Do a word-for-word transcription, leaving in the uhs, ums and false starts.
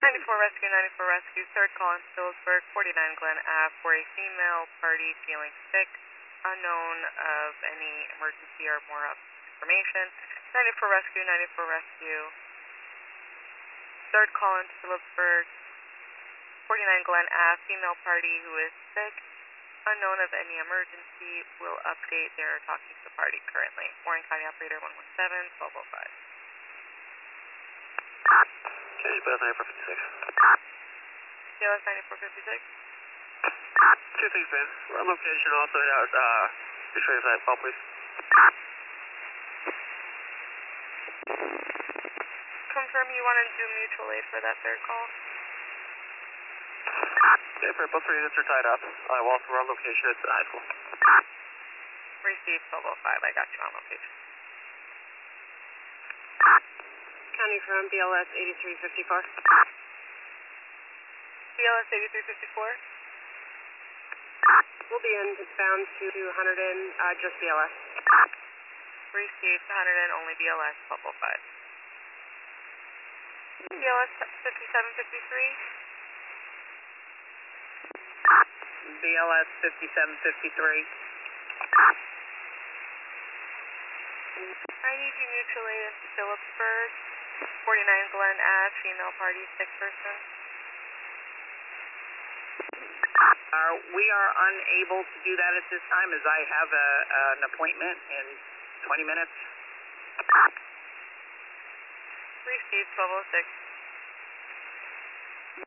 ninety-four Rescue, ninety-four Rescue, third call in Phillipsburg, forty-nine Glen Ave, for a female party feeling sick, unknown of any emergency or more information. ninety-four Rescue, ninety-four Rescue, third call in Phillipsburg, forty-nine Glen Ave, female party who is sick, unknown of any emergency, will update their talking to the party currently. Warren County Operator one one seven, twelve oh five. Okay, Beth ninety-four fifty-six. C L S ninety-four fifty-six. Two things, man. Run location also, uh, uh, be sure you have that call, please. Confirm you want to do mutual aid for that third call. Okay, for both three units are tied up. I will also run location at the high school. Receive twelve oh five, I got you on location. County from B L S eighty-three fifty-four. B L S eighty-three fifty-four. We'll be inbound to one hundred in, uh, just B L S. Received one hundred and only B L S twelve oh five. B L S fifty-seven fifty-three. B L S fifty-seven fifty-three. I need you mutual aid in Phillipsburg, forty-nine Glen Ave, female party, sick person. Uh, we are unable to do that at this time as I have a, an appointment in twenty minutes. Received twelve oh six.